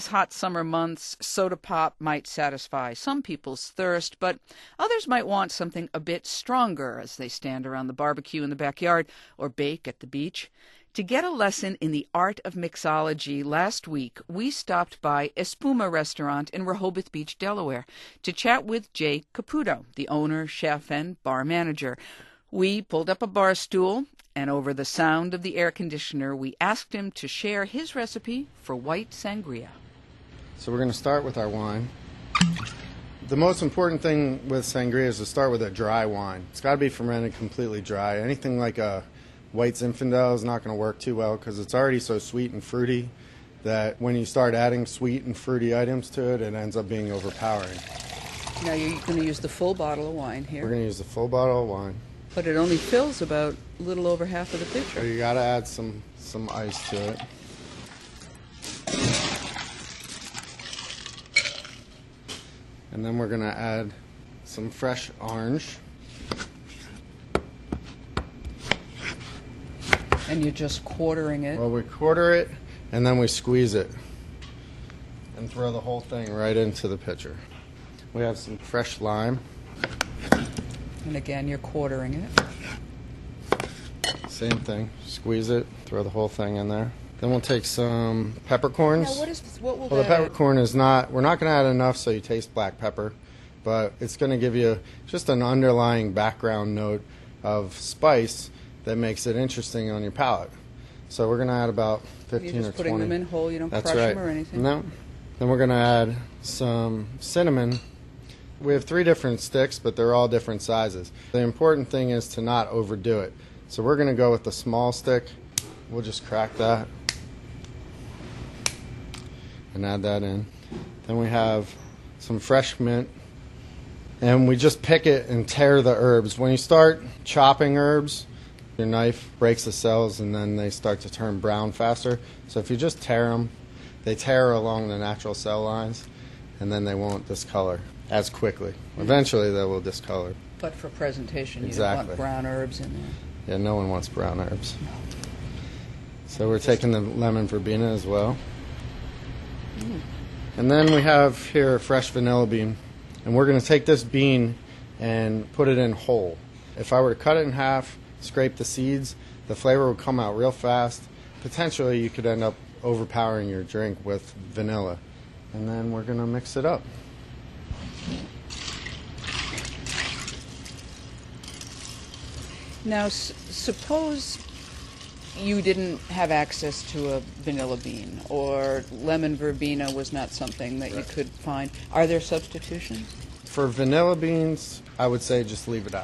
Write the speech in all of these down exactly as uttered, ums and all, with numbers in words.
hot summer months, soda pop might satisfy some people's thirst, but others might want something a bit stronger as they stand around the barbecue in the backyard or bake at the beach. To get a lesson in the art of mixology, last week we stopped by Espuma Restaurant in Rehoboth Beach, Delaware, to chat with Jay Caputo, the owner, chef, and bar manager. We pulled up a bar stool, and over the sound of the air conditioner, we asked him to share his recipe for white sangria. So we're going to start with our wine. The most important thing with sangria is to start with a dry wine. It's got to be fermented completely dry. Anything like a white Zinfandel is not going to work too well because it's already so sweet and fruity that when you start adding sweet and fruity items to it, it ends up being overpowering. Now you're going to use the full bottle of wine here. We're going to use the full bottle of wine. But it only fills about a little over half of the pitcher. So you got to add some, some ice to it. And then we're going to add some fresh orange. And you're just quartering it? Well, we quarter it, and then we squeeze it. And throw the whole thing right into the pitcher. We have some fresh lime. And again, you're quartering it. Same thing. Squeeze it, throw the whole thing in there. Then we'll take some peppercorns. Now, what is this? What will well, the that peppercorn is not, we're not going to add enough so you taste black pepper, but it's going to give you just an underlying background note of spice that makes it interesting on your palate. So we're going to add about fifteen You're or just putting twenty. them in whole, you don't That's crush right. them or anything? No. Then we're going to add some cinnamon. We have three different sticks, but they're all different sizes. The important thing is to not overdo it. So we're going to go with the small stick. We'll just crack that and add that in. Then we have some fresh mint. And we just pick it and tear the herbs. When you start chopping herbs, your knife breaks the cells and then they start to turn brown faster. So if you just tear them, they tear along the natural cell lines and then they won't discolor as quickly. Eventually they will discolor. But for presentation, you Exactly. don't want brown herbs in there. Yeah, no one wants brown herbs. So we're taking the lemon verbena as well. Mm. And then we have here fresh vanilla bean. And we're going to take this bean and put it in whole. If I were to cut it in half, scrape the seeds, the flavor would come out real fast. Potentially you could end up overpowering your drink with vanilla. And then we're going to mix it up. Now, s- suppose you didn't have access to a vanilla bean, or lemon verbena was not something that you could find. Are there substitutions? For vanilla beans, I would say just leave it out.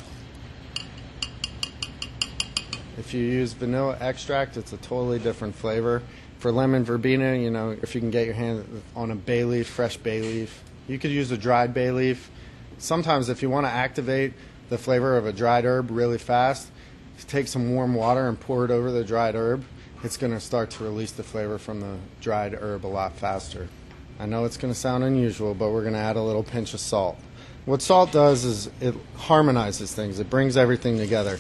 If you use vanilla extract, it's a totally different flavor. For lemon verbena, you know, if you can get your hand on a bay leaf, fresh bay leaf, you could use a dried bay leaf. Sometimes if you want to activate the flavor of a dried herb really fast, take some warm water and pour it over the dried herb. It's going to start to release the flavor from the dried herb a lot faster. I know it's going to sound unusual, but we're going to add a little pinch of salt. What salt does is it harmonizes things. It brings everything together.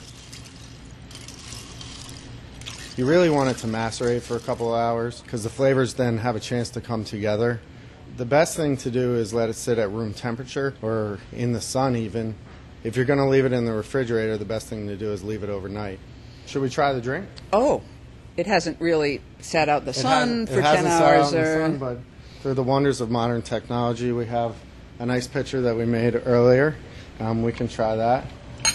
You really want it to macerate for a couple of hours because the flavors then have a chance to come together. The best thing to do is let it sit at room temperature or in the sun even. If you're going to leave it in the refrigerator, the best thing to do is leave it overnight. Should we try the drink? Oh, it hasn't really sat out in the It sun hasn't- for it ten hasn't sat hours, out in the or sun, but through the wonders of modern technology, we have a nice picture that we made earlier. Um, we can try that.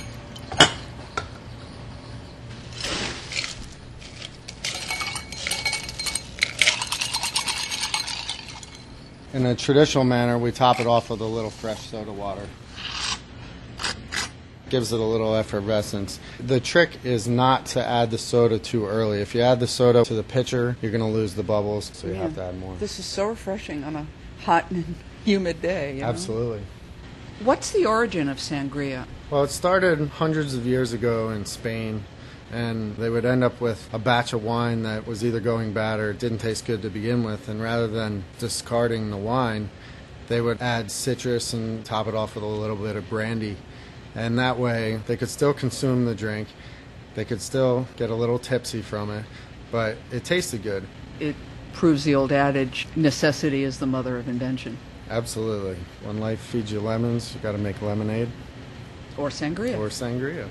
In a traditional manner, we top it off with a little fresh soda water. Gives it a little effervescence. The trick is not to add the soda too early. If you add the soda to the pitcher, you're going to lose the bubbles, so you Yeah. have to add more. This is so refreshing on a hot and humid day. You know? Absolutely. What's the origin of sangria? Well, it started hundreds of years ago in Spain, and they would end up with a batch of wine that was either going bad or it didn't taste good to begin with, and rather than discarding the wine, they would add citrus and top it off with a little bit of brandy. And that way, they could still consume the drink, they could still get a little tipsy from it, but it tasted good. It proves the old adage, necessity is the mother of invention. Absolutely. When life feeds you lemons, you got to make lemonade. Or sangria. Or sangria.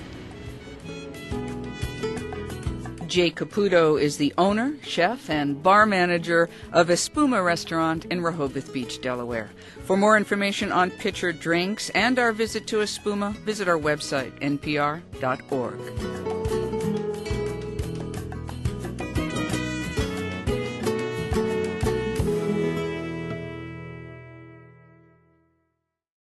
Jay Caputo is the owner, chef, and bar manager of Espuma Restaurant in Rehoboth Beach, Delaware. For more information on Pitcher Drinks and our visit to Espuma, visit our website, n p r dot org.